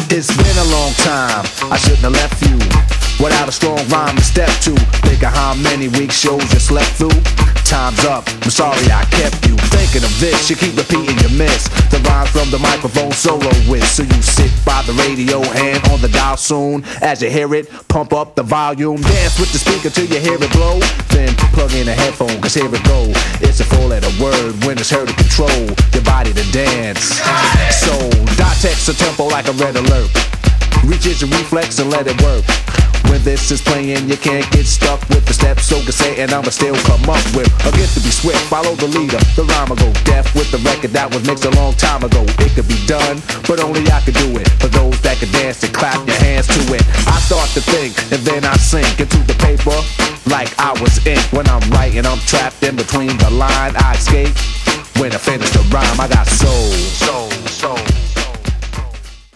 It's been a long time, I shouldn't have left you without a strong rhyme to step to. Think of how many week shows you slept through. Time's up, I'm sorry I kept you thinking of this. You keep repeating your miss the rhymes from the microphone solo with. So you sit by the radio, hand on the dial soon. As you hear it, pump up the volume. Dance with the speaker till you hear it blow. Then plug in a headphone, cause here it go. It's a four-letter word when it's heard to control your body to dance. So dot text a tempo like a red alert. Reach your reflex and let it work. When this is playing, you can't get stuck with the steps, so can say, and I'ma still come up with a gift to be swift, follow the leader, the rhyme go deaf with the record that was mixed a long time ago. It could be done, but only I could do it. For those that can dance and clap your hands to it. I start to think, and then I sink into the paper like I was ink. When I'm writing, I'm trapped in between the line. I escape when I finish the rhyme. I got soul, soul, soul.